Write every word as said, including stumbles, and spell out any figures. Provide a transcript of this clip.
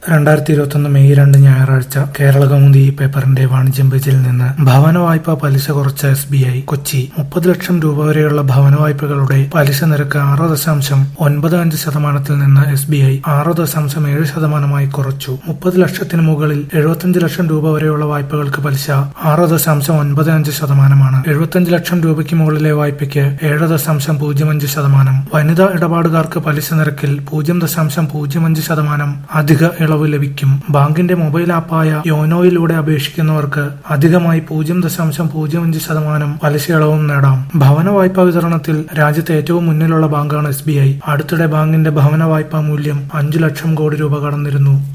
രണ്ടായിരത്തി ഇരുപത്തൊന്ന് മെയ് രണ്ട് ഞായറാഴ്ച കേരളകൗമുദി പേപ്പറിന്റെ വാണിജ്യം പേജിൽ നിന്ന് ഭവന വായ്പ പലിശ കുറച്ച എസ് ബി ഐ കൊച്ചി. മുപ്പത് ലക്ഷം രൂപ വരെയുള്ള ഭവന വായ്പകളുടെ പലിശ നിരക്ക് ആറ് ദശാംശം ഒൻപത് അഞ്ച് ശതമാനത്തിൽ നിന്ന് എസ് ബി ഐ ആറ് ദശാംശം ഏഴ് ശതമാനമായി കുറച്ചു. മുപ്പത് ലക്ഷത്തിന് മുകളിൽ എഴുപത്തിയഞ്ച് ലക്ഷം രൂപ വരെയുള്ള വായ്പകൾക്ക് പലിശ ആറ് ദശാംശം ഒൻപത് അഞ്ച് ശതമാനമാണ്. എഴുപത്തിയഞ്ച് ലക്ഷം രൂപയ്ക്ക് മുകളിലെ വായ്പയ്ക്ക് ഏഴ് ദശാംശം പൂജ്യം അഞ്ച് ശതമാനം. വനിതാ ഇടപാടുകാർക്ക് പലിശ നിരക്കിൽ പൂജ്യം ദശാംശം പൂജ്യം അഞ്ച് ശതമാനം അധിക ഇളവ് ലഭിക്കും. ബാങ്കിന്റെ മൊബൈൽ ആപ്പായ യോനോയിലൂടെ അപേക്ഷിക്കുന്നവർക്ക് അധികമായി പൂജ്യം ദശാംശം പൂജ്യം അഞ്ച് ശതമാനം പലിശ ഇളവും നേടാം. ഭവന വായ്പാ വിതരണത്തിൽ രാജ്യത്തെ ഏറ്റവും മുന്നിലുള്ള ബാങ്കാണ് എസ് ബി ഐ. അടുത്തിടെ ബാങ്കിന്റെ ഭവന വായ്പാ മൂല്യം അഞ്ചു ലക്ഷം കോടി രൂപ കടന്നിരുന്നു.